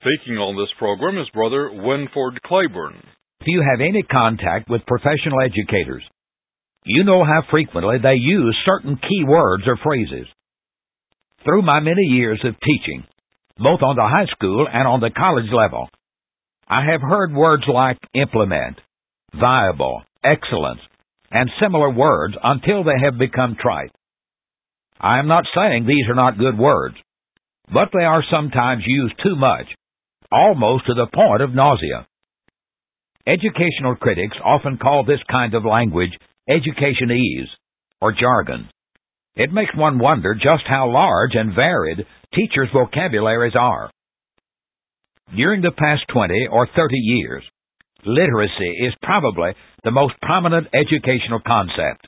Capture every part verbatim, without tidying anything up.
Speaking on this program is Brother Winford Claiborne. If you have any contact with professional educators, you know how frequently they use certain key words or phrases. Through my many years of teaching, both on the high school and on the college level, I have heard words like implement, viable, excellence, and similar words until they have become trite. I am not saying these are not good words, but they are sometimes used too much, almost to the point of nausea. Educational critics often call this kind of language educationese or jargon. It makes one wonder just how large and varied teachers' vocabularies are. During the past twenty or thirty years, literacy is probably the most prominent educational concept.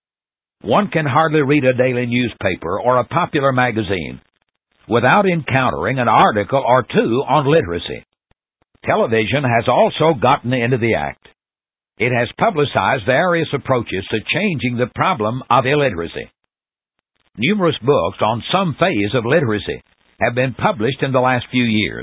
One can hardly read a daily newspaper or a popular magazine without encountering an article or two on literacy. Television has also gotten into the act. It has publicized various approaches to changing the problem of illiteracy. Numerous books on some phase of literacy have been published in the last few years.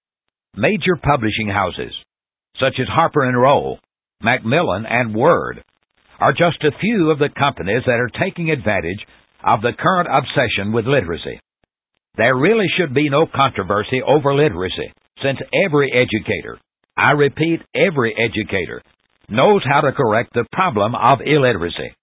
Major publishing houses, such as Harper and Row, Macmillan, and Word, are just a few of the companies that are taking advantage of the current obsession with literacy. There really should be no controversy over literacy, since every educator, I repeat, every educator, knows how to correct the problem of illiteracy.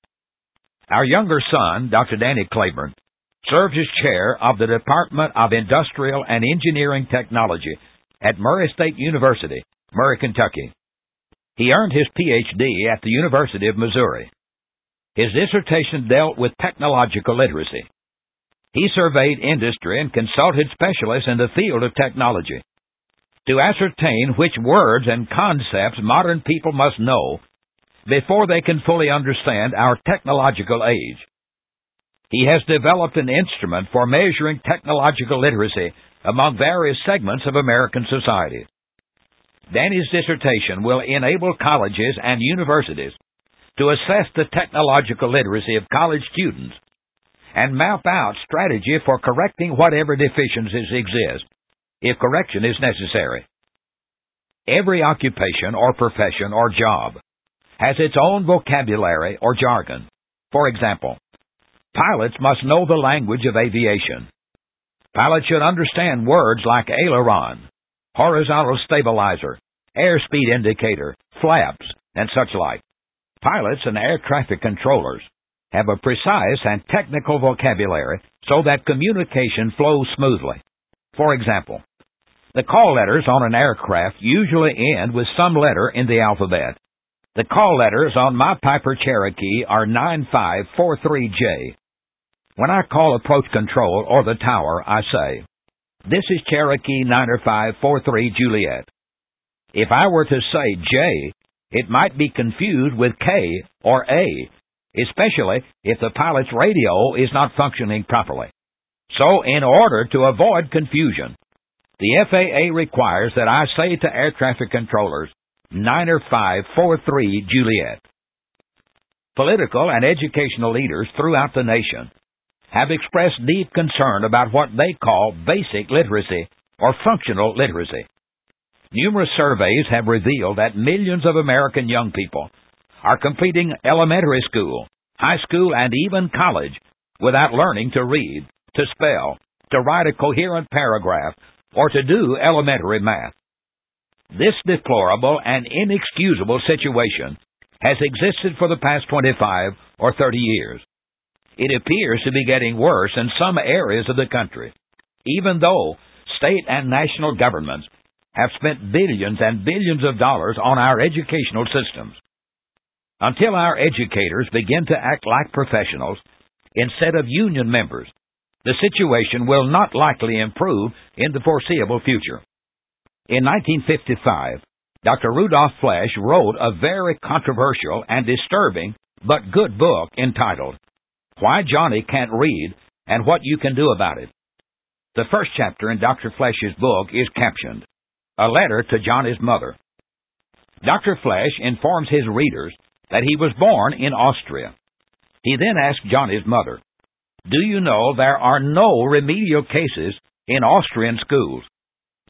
Our younger son, Doctor Danny Claiborne, serves as chair of the Department of Industrial and Engineering Technology at Murray State University, Murray, Kentucky. He earned his P H D at the University of Missouri. His dissertation dealt with technological literacy. He surveyed industry and consulted specialists in the field of technology to ascertain which words and concepts modern people must know before they can fully understand our technological age. He has developed an instrument for measuring technological literacy among various segments of American society. Danny's dissertation will enable colleges and universities to assess the technological literacy of college students and map out strategy for correcting whatever deficiencies exist, if correction is necessary. Every occupation or profession or job has its own vocabulary or jargon. For example, pilots must know the language of aviation. Pilots should understand words like aileron, horizontal stabilizer, airspeed indicator, flaps, and such like. Pilots and air traffic controllers have a precise and technical vocabulary so that communication flows smoothly. For example, the call letters on an aircraft usually end with some letter in the alphabet. The call letters on my Piper Cherokee are nine five four three J. When I call approach control or the tower, I say, "This is Cherokee nine five four three Juliet." If I were to say J, it might be confused with K or A, especially if the pilot's radio is not functioning properly. So, in order to avoid confusion, the F A A requires that I say to air traffic controllers, nine five four three Juliet. Political and educational leaders throughout the nation have expressed deep concern about what they call basic literacy or functional literacy. Numerous surveys have revealed that millions of American young people are completing elementary school, high school, and even college without learning to read, to spell, to write a coherent paragraph, or to do elementary math. This deplorable and inexcusable situation has existed for the past twenty-five or thirty years. It appears to be getting worse in some areas of the country, even though state and national governments have spent billions and billions of dollars on our educational systems. Until our educators begin to act like professionals instead of union members, the situation will not likely improve in the foreseeable future. In nineteen fifty-five, Doctor Rudolph Flesch wrote a very controversial and disturbing but good book entitled, "Why Johnny Can't Read and What You Can Do About It." The first chapter in Doctor Flesch's book is captioned, "A Letter to Johnny's Mother." Doctor Flesch informs his readers that he was born in Austria. He then asked Johnny's mother, "Do you know there are no remedial cases in Austrian schools?"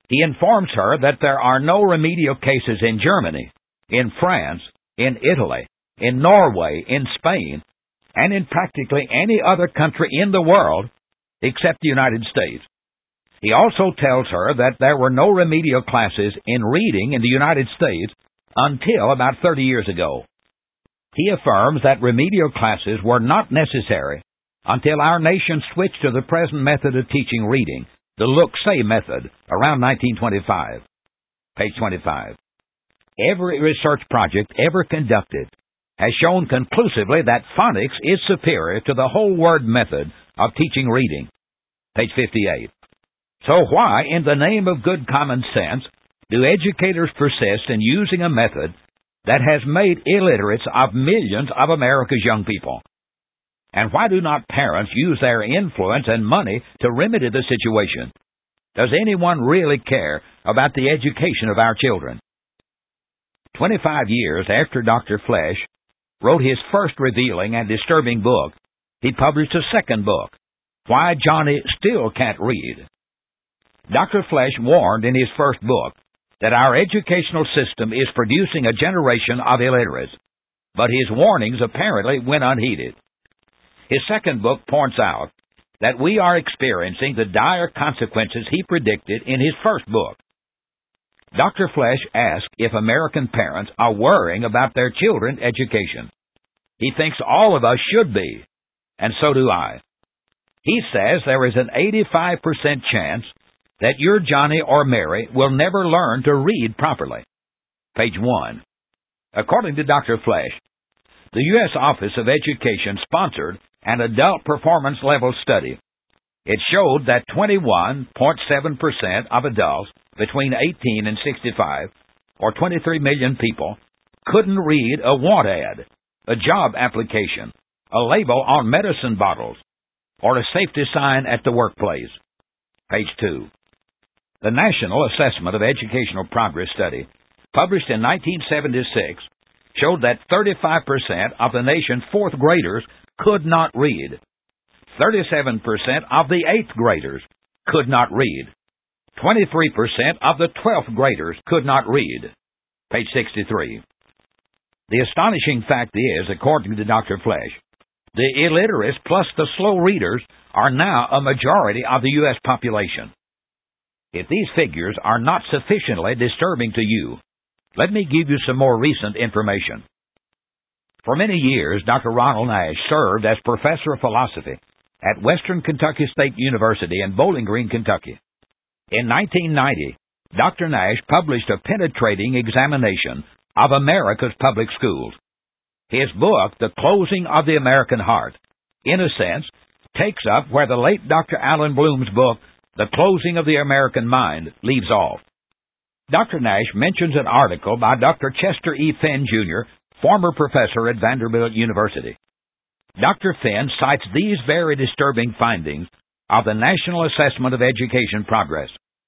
He informs her that there are no remedial cases in Germany, in France, in Italy, in Norway, in Spain, and in practically any other country in the world except the United States. He also tells her that there were no remedial classes in reading in the United States until about thirty years ago. He affirms that remedial classes were not necessary until our nation switched to the present method of teaching reading, the Look-Say method, around nineteen twenty-five. Page twenty-five. Every research project ever conducted has shown conclusively that phonics is superior to the whole word method of teaching reading. Page fifty-eight. So why, in the name of good common sense, do educators persist in using a method that has made illiterates of millions of America's young people? And why do not parents use their influence and money to remedy the situation? Does anyone really care about the education of our children? Twenty-five years after Doctor Flesch wrote his first revealing and disturbing book, he published a second book, Why Johnny Still Can't Read. Doctor Flesch warned in his first book that our educational system is producing a generation of illiterates, but his warnings apparently went unheeded. His second book points out that we are experiencing the dire consequences he predicted in his first book. Doctor Flesch asked if American parents are worrying about their children's education. He thinks all of us should be, and so do I. He says there is an eighty-five percent chance that your Johnny or Mary will never learn to read properly. Page one. According to Doctor Flesch, the U S Office of Education sponsored an adult performance level study. It showed that twenty-one point seven percent of adults between eighteen and sixty-five, or twenty-three million people, couldn't read a want ad, a job application, a label on medicine bottles, or a safety sign at the workplace. Page two. The National Assessment of Educational Progress study, published in nineteen seventy-six, showed that thirty-five percent of the nation's fourth graders could not read. thirty-seven percent of the eighth graders could not read. twenty-three percent of the twelfth graders could not read. Page sixty-three. The astonishing fact is, according to Doctor Flesch, the illiterates plus the slow readers are now a majority of the U S population. If these figures are not sufficiently disturbing to you, let me give you some more recent information. For many years, Doctor Ronald Nash served as professor of philosophy at Western Kentucky State University in Bowling Green, Kentucky. In nineteen ninety, Doctor Nash published a penetrating examination of America's public schools. His book, The Closing of the American Heart, in a sense, takes up where the late Doctor Allen Bloom's book, The Closing of the American Mind, leaves off. Doctor Nash mentions an article by Doctor Chester E. Finn, Junior, former professor at Vanderbilt University. Doctor Finn cites these very disturbing findings of the National Assessment of Education Progress.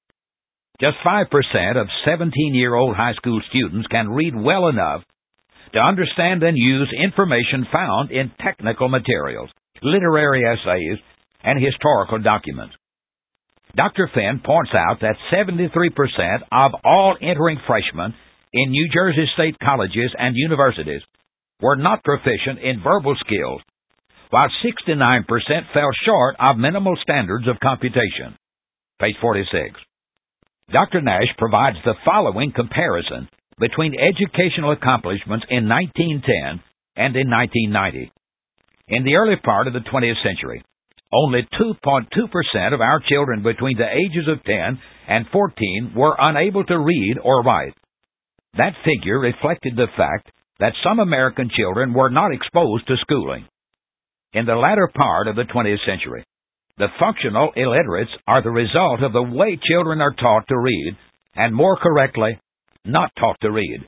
Just five percent of seventeen-year-old high school students can read well enough to understand and use information found in technical materials, literary essays, and historical documents. Doctor Finn points out that seventy-three percent of all entering freshmen in New Jersey state colleges and universities were not proficient in verbal skills, while sixty-nine percent fell short of minimal standards of computation. Page forty-six. Doctor Nash provides the following comparison between educational accomplishments in nineteen ten and in nineteen ninety. In the early part of the twentieth century, only two point two percent of our children between the ages of ten and fourteen were unable to read or write. That figure reflected the fact that some American children were not exposed to schooling. In the latter part of the twentieth century, the functional illiterates are the result of the way children are taught to read, and more correctly, not taught to read.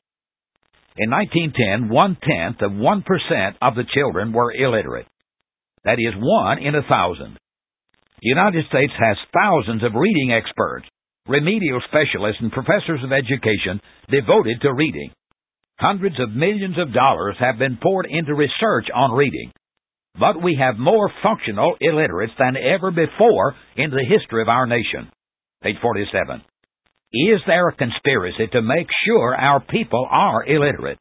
In nineteen ten, one-tenth of one percent of the children were illiterate. That is one in a thousand. The United States has thousands of reading experts, remedial specialists, and professors of education devoted to reading. Hundreds of millions of dollars have been poured into research on reading. But we have more functional illiterates than ever before in the history of our nation. Page forty-seven. Is there a conspiracy to make sure our people are illiterate?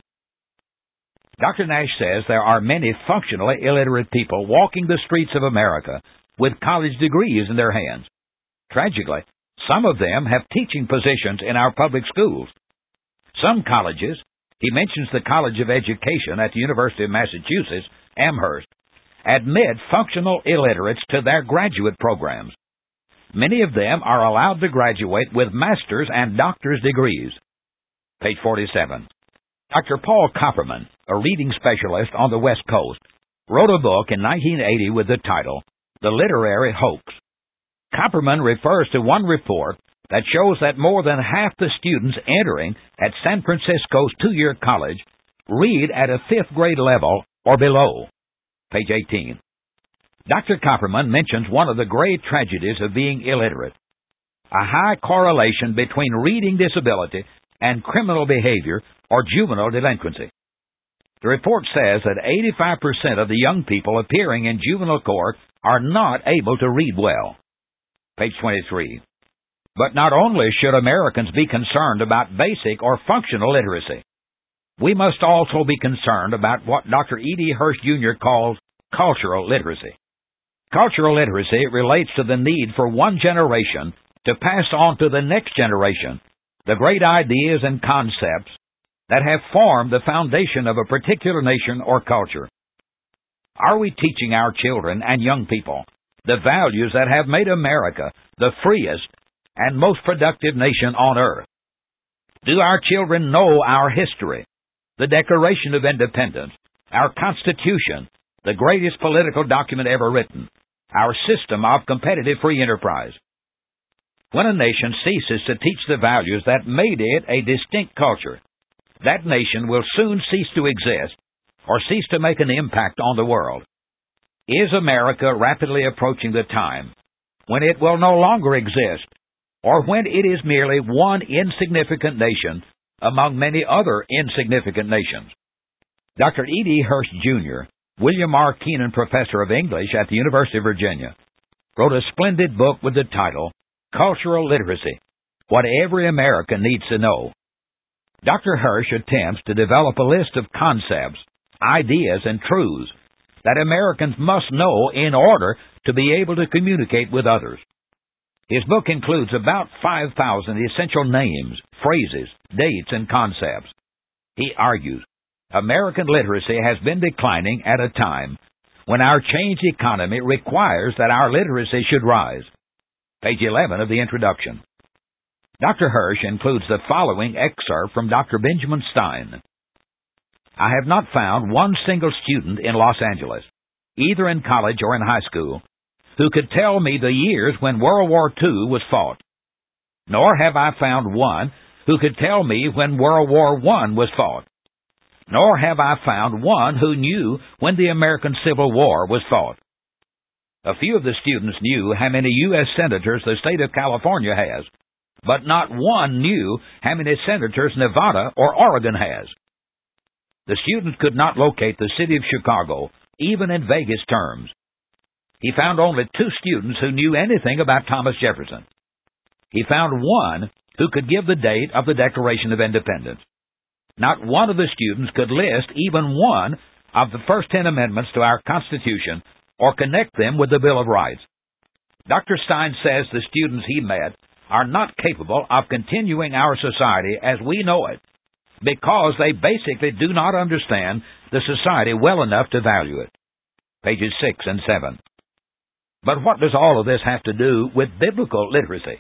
Doctor Nash says there are many functionally illiterate people walking the streets of America with college degrees in their hands. Tragically, some of them have teaching positions in our public schools. Some colleges, he mentions the College of Education at the University of Massachusetts, Amherst, admit functional illiterates to their graduate programs. Many of them are allowed to graduate with master's and doctor's degrees. Page forty-seven. Doctor Paul Copperman, a reading specialist on the West Coast, wrote a book in nineteen eighty with the title, The Literary Hoax. Copperman refers to one report that shows that more than half the students entering at San Francisco's two-year college read at a fifth grade level or below. Page eighteen. Doctor Copperman mentions one of the great tragedies of being illiterate, a high correlation between reading disability and criminal behavior or juvenile delinquency. The report says that eighty-five percent of the young people appearing in juvenile court are not able to read well. Page twenty-three. But not only should Americans be concerned about basic or functional literacy, we must also be concerned about what Doctor E D Hirsch Junior calls cultural literacy. Cultural literacy relates to the need for one generation to pass on to the next generation the great ideas and concepts that have formed the foundation of a particular nation or culture. Are we teaching our children and young people the values that have made America the freest and most productive nation on earth? Do our children know our history, the Declaration of Independence, our Constitution, the greatest political document ever written, our system of competitive free enterprise? When a nation ceases to teach the values that made it a distinct culture, that nation will soon cease to exist or cease to make an impact on the world. Is America rapidly approaching the time when it will no longer exist, or when it is merely one insignificant nation among many other insignificant nations? Doctor E D Hirsch Junior, William R. Keenan Professor of English at the University of Virginia, wrote a splendid book with the title, Cultural Literacy, What Every American Needs to Know. Doctor Hirsch attempts to develop a list of concepts, ideas, and truths that Americans must know in order to be able to communicate with others. His book includes about five thousand essential names, phrases, dates, and concepts. He argues, American literacy has been declining at a time when our changed economy requires that our literacy should rise. Page eleven of the introduction. Doctor Hirsch includes the following excerpt from Doctor Benjamin Stein. I have not found one single student in Los Angeles, either in college or in high school, who could tell me the years when World War Two was fought. Nor have I found one who could tell me when World War One was fought. Nor have I found one who knew when the American Civil War was fought. A few of the students knew how many U S senators the state of California has, but not one knew how many senators Nevada or Oregon has. The students could not locate the city of Chicago, even in Vegas terms. He found only two students who knew anything about Thomas Jefferson. He found one who could give the date of the Declaration of Independence. Not one of the students could list even one of the first ten amendments to our Constitution or connect them with the Bill of Rights. Doctor Stein says the students he met are not capable of continuing our society as we know it because they basically do not understand the society well enough to value it. Pages six and seven. But what does all of this have to do with biblical literacy?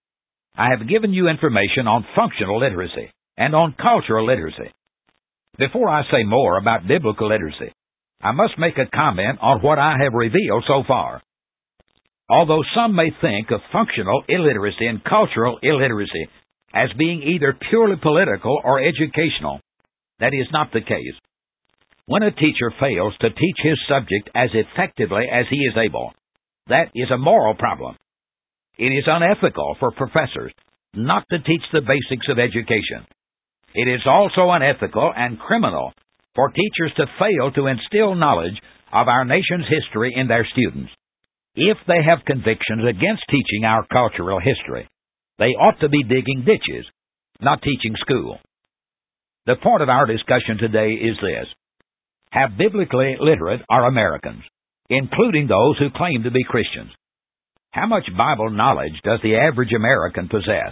I have given you information on functional literacy and on cultural literacy. Before I say more about biblical literacy, I must make a comment on what I have revealed so far. Although some may think of functional illiteracy and cultural illiteracy as being either purely political or educational, that is not the case. When a teacher fails to teach his subject as effectively as he is able, that is a moral problem. It is unethical for professors not to teach the basics of education. It is also unethical and criminal for teachers to fail to instill knowledge of our nation's history in their students. If they have convictions against teaching our cultural history, They ought to be digging ditches, not teaching school. The point of our discussion today is this: how biblically literate are Americans, including those who claim to be Christians? How much Bible knowledge does the average American possess?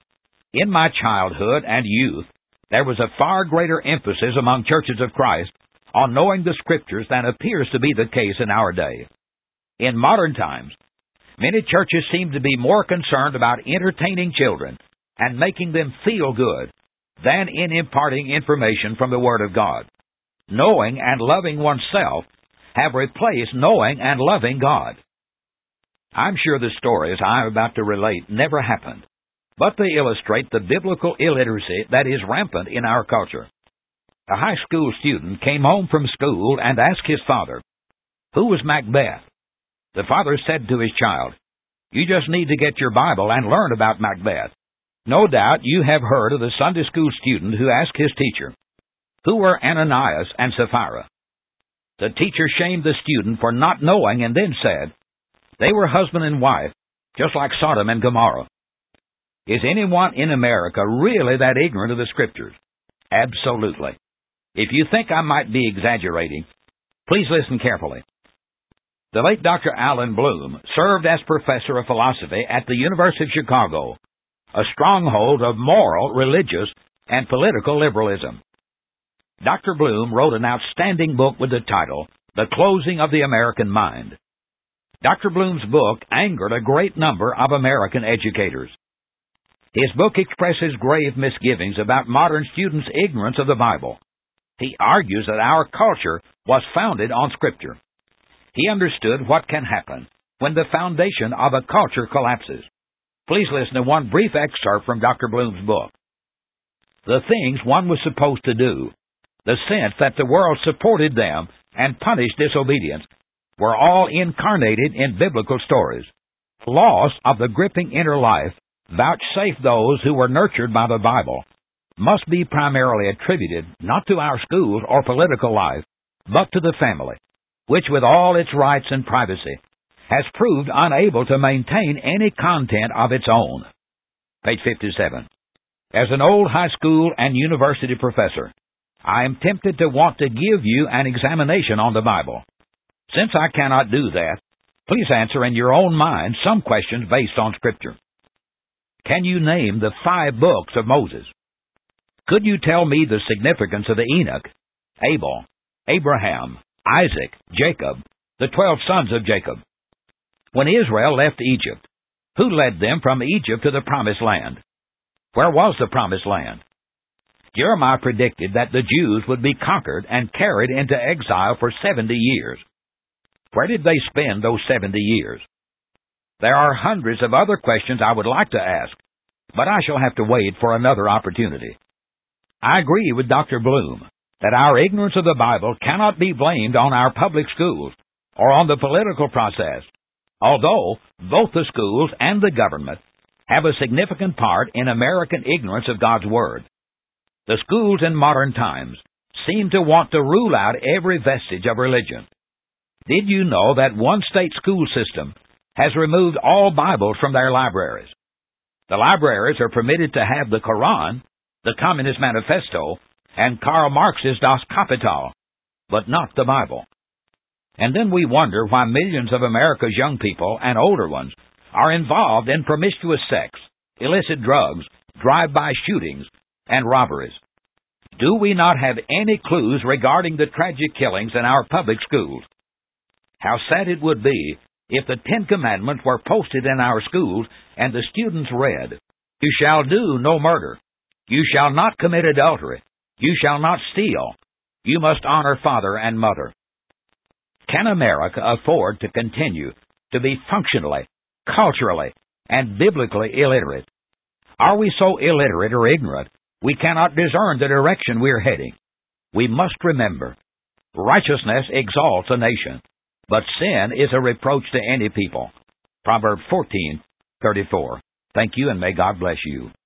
In my childhood and youth, there was a far greater emphasis among churches of Christ on knowing the Scriptures than appears to be the case in our day. In modern times, many churches seem to be more concerned about entertaining children and making them feel good than in imparting information from the Word of God. Knowing and loving oneself have replaced knowing and loving God. I'm sure the stories I'm about to relate never happened, but they illustrate the biblical illiteracy that is rampant in our culture. A high school student came home from school and asked his father, "Who was Macbeth?" The father said to his child, "You just need to get your Bible and learn about Macbeth. No doubt you have heard of the Sunday school student who asked his teacher, 'Who were Ananias and Sapphira?' The teacher shamed the student for not knowing and then said, 'They were husband and wife, just like Sodom and Gomorrah.' Is anyone in America really that ignorant of the Scriptures? Absolutely. If you think I might be exaggerating, please listen carefully. The late Doctor Allen Bloom served as professor of philosophy at the University of Chicago, a stronghold of moral, religious, and political liberalism. Doctor Bloom wrote an outstanding book with the title, The Closing of the American Mind. Doctor Bloom's book angered a great number of American educators. His book expresses grave misgivings about modern students' ignorance of the Bible. He argues that our culture was founded on Scripture. He understood what can happen when the foundation of a culture collapses. Please listen to one brief excerpt from Doctor Bloom's book. The things one was supposed to do, the sense that the world supported them and punished disobedience, were all incarnated in biblical stories. Loss of the gripping inner life vouchsafed those who were nurtured by the Bible must be primarily attributed not to our schools or political life, but to the family, which with all its rights and privacy has proved unable to maintain any content of its own. Page fifty-seven. As an old high school and university professor, I am tempted to want to give you an examination on the Bible. Since I cannot do that, please answer in your own mind some questions based on Scripture. Can you name the five books of Moses? Could you tell me the significance of Enoch, Abel, Abraham, Isaac, Jacob, the twelve sons of Jacob? When Israel left Egypt, who led them from Egypt to the Promised Land? Where was the Promised Land? Jeremiah predicted that the Jews would be conquered and carried into exile for seventy years. Where did they spend those seventy years? There are hundreds of other questions I would like to ask, but I shall have to wait for another opportunity. I agree with Doctor Bloom that our ignorance of the Bible cannot be blamed on our public schools or on the political process, although both the schools and the government have a significant part in American ignorance of God's Word. The schools in modern times seem to want to rule out every vestige of religion. Did you know that one state school system has removed all Bibles from their libraries? The libraries are permitted to have the Quran, the Communist Manifesto, and Karl Marx's Das Kapital, but not the Bible. And then we wonder why millions of America's young people and older ones are involved in promiscuous sex, illicit drugs, drive-by shootings, and robberies. Do we not have any clues regarding the tragic killings in our public schools? How sad it would be if the Ten Commandments were posted in our schools and the students read, "You shall do no murder. You shall not commit adultery. You shall not steal. You must honor father and mother." Can America afford to continue to be functionally, culturally, and biblically illiterate? Are we so illiterate or ignorant we cannot discern the direction we are heading? We must remember, righteousness exalts a nation, but sin is a reproach to any people. Proverbs fourteen thirty-four. Thank you, and may God bless you.